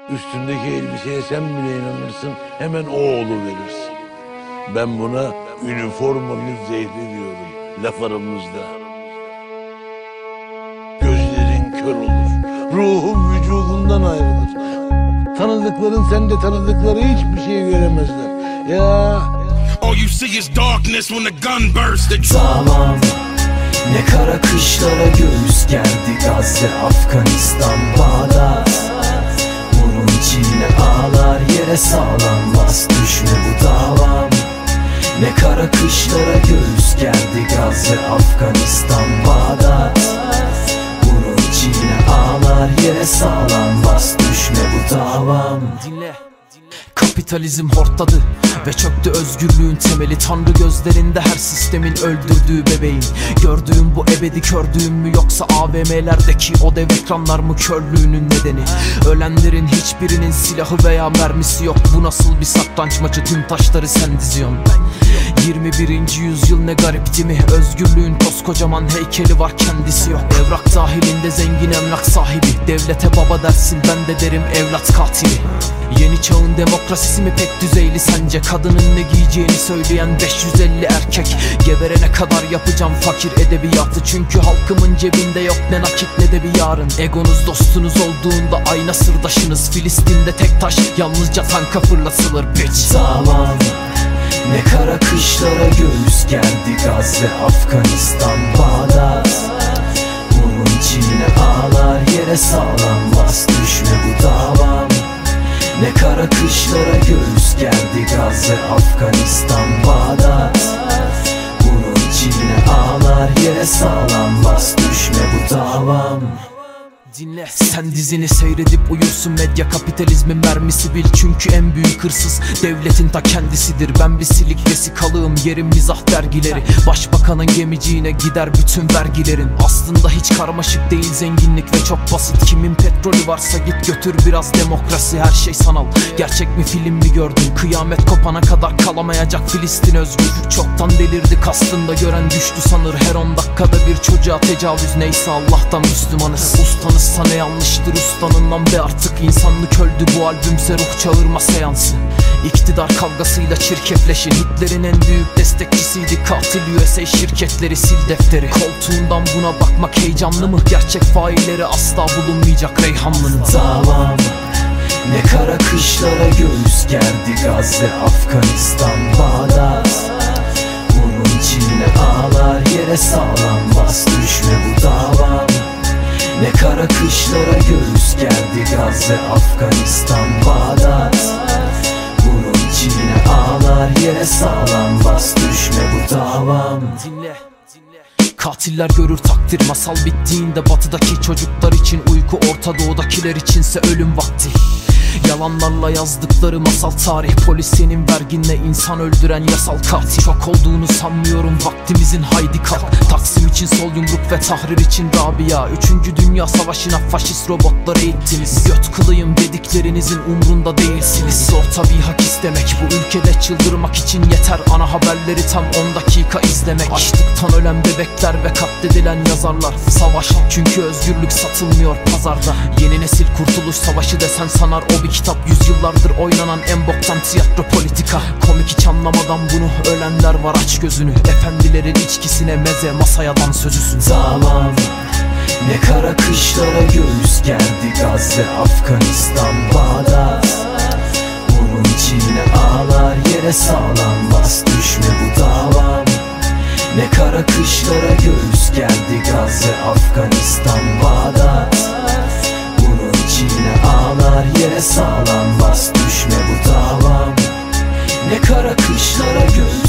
Üstündeki elbiseye sen bile inanırsın, hemen o verirsin. Ben buna üniformanın zehri diyorum, laf aramızda. Gözlerin kör olur, ruhun vücudundan ayrılır. Tanıdıkların sende tanıdıkları hiçbir şey göremezler. Ya all you see is darkness when the gun bursts. Tamam, ne kara kışlara göğüs gerdi Gazze, Afganistan, Bağdat. Vurun içine ağlar, yere sağlam bas, düşme bu davam. Ne kara kışlara göğüs gerdi Gazze, Afganistan, Bağdat. Vurun içine ağlar, yere sağlam bas, düşme bu davam. Dinle. Kapitalizm hortladı ve çöktü özgürlüğün temeli. Tanrı gözlerinde her sistemin öldürdüğü bebeğin. Gördüğüm bu ebedi kördüğüm mü, yoksa AVM'lerdeki o dev ekranlar mı körlüğünün nedeni? Ölenlerin hiçbirinin silahı veya mermisi yok. Bu nasıl bir satranç maçı, tüm taşları sen diziyorsun. 21. yüzyıl ne garip değil mi? Özgürlüğün koskocaman heykeli var, kendisi yok. Evrak dahilinde zengin emlak sahibi. Devlete baba dersin, ben de derim evlat katili. Yeni çağın demokrasisi mi pek düzeyli sence? Kadının ne giyeceğini söyleyen 550 erkek. Geberene kadar yapacağım fakir edebiyatı. Çünkü halkımın cebinde yok ne nakit ne de bir yarın. Egonuz dostunuz olduğunda ayna sırdaşınız. Filistin'de tek taş yalnızca tanka fırlatılır bitch. Tamam, ne kara kışlara göğüs gerdi Gazze, Afganistan, Bağdat. Vurun içine ağlar, yere sağlam bas, düşme bu davam. Ne kara kışlara göğüs gerdi Gazze, Afganistan, Bağdat. Vurun içine ağlar, yere sağlam bas, düşme bu davam. Dinle. Sen dizini seyredip uyursun, medya kapitalizmin mermisi bil. Çünkü en büyük hırsız devletin ta kendisidir. Ben bir silik vesikalığım, yerim mizah dergileri. Başbakanın gemiciğine gider bütün vergilerin. Aslında hiç karmaşık değil zenginlik ve çok basit. Kimin petrolü varsa git götür biraz demokrasi. Her şey sanal, gerçek mi film mi gördün? Kıyamet kopana kadar kalamayacak Filistin özgür. Çoktan delirdi kastında, gören düştü sanır. Her 10 dakikada bir çocuğa tecavüz, neyse Allah'tan Müslümanız. Ustanız ne yanlıştır ustanından be artık. İnsanlık öldü, bu albümse ruh çağırma seansı. İktidar kavgasıyla çirkefleşin. Hitler'in en büyük destekçisiydi katil USA şirketleri, sil defteri. Koltuğundan buna bakmak heyecanlı mı? Gerçek failleri asla bulunmayacak Reyhanlı'nın. Tamam, ne kara kışlara göğüs gerdi Gazze, Afganistan, Bağdat. Vurun içine ağlar, yere sağlam bas, düşme bu davam. Ne kara kışlara göğüs gerdi Gazze, Afganistan, Bağdat. Vurun içine ağlar, yere sağlam bas, düşme bu davam. Dinle. Katiller görür takdir, masal bittiğinde batıdaki çocuklar için uyku, Orta Doğu'dakiler içinse ölüm vakti. Yalanlarla yazdıkları masal tarih, polis senin verginle insan öldüren yasal katil. Çok olduğunu sanmıyorum vaktimizin, haydi kalk. Taksim için sol yumruk ve Tahrir için Rabia. 3. Dünya Savaşı'na faşist robotları eğittiniz. Göt kılıyım dediklerinizin umrunda değilsiniz. Zor tabii hak istemek, bu ülkede çıldırmak için yeter ana haberleri tam 10 dakika izlemek. Açlıktan ölen bebekler ve katledilen yazarlar. Savaş, çünkü özgürlük satılmıyor pazarda. Yeni nesil kurtuluş savaşı desen sanar o bir kitap. Yüzyıllardır oynanan en boktan tiyatro politika. Komik hiç anlamadan bunu, ölenler var aç gözünü. Efendilerin içkisine meze, masaya dan sözüsün. Tamam, ne kara kışlara göğüs gerdi Gazze, Afganistan, Bağdat. Vurun içine ağlar, yere sağlam bas, düşme bu davam. Ne kara kışlara göğüs gerdi Gazze, Afganistan, Bağdat. Vurun içine ağlar, yere sağlam bas, düşme bu davam. Ne kara kışlara göğüs